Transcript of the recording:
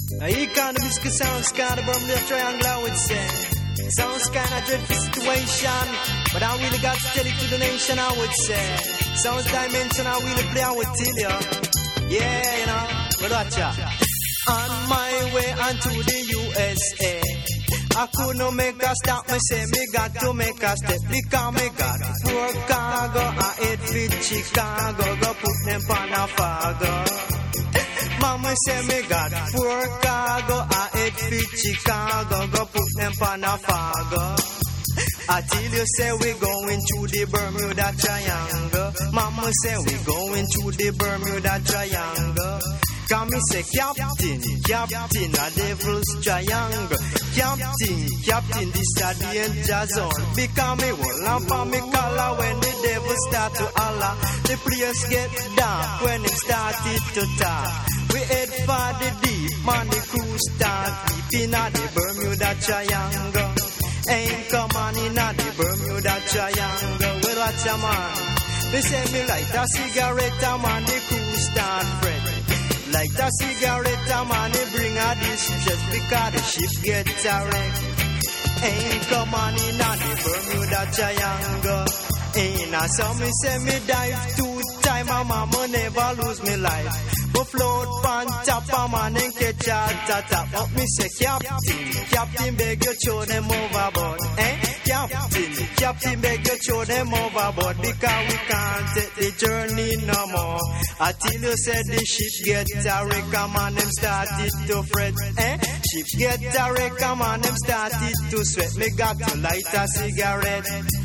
Economies sounds kind of Bermuda Triangle, I would say. Sounds kind of dreadful situation, but I really got to tell it to the nation, I would say. Sounds dimension, I really play, I would tell you. Yeah, you know, but watch out. On my way onto the USA, I could not make a stop, me say me got to make a step. Because me got poor cargo, I head for Chicago, go put them on a fargo. Mama say me got poor cargo, I head for Chicago, go put them on a fargo. I tell you say we going to the Bermuda Triangle. Mama say we going to the Bermuda Triangle. Come me say Captain, Captain, a devil's triangle. Captain, this a danger zone. Because me will lamp on me collar when the devil start to holler. The place get dark when it started to talk. We head for the deep, man, the crew start deep in the Bermuda Triangle. Ain't come on in the Bermuda Triangle. Well, watch a man. They say me light a cigarette, man, the crew start fret. Like the cigarette, man, they bring a distress because the ship gets a wreck. Ain't come on in the Bermuda Triangle. Ain't a so me say me dive 2 times, my mama never lose me life. But float pan top, a man and catch a top. But me say Captain, beg you throw them overboard. Captain, beg you throw them overboard. Because we can't take the journey no more. Until you said the ship get a wreck, a man them started to fret. Ship get a wreck, a man them started to sweat. Me got to light a cigarette.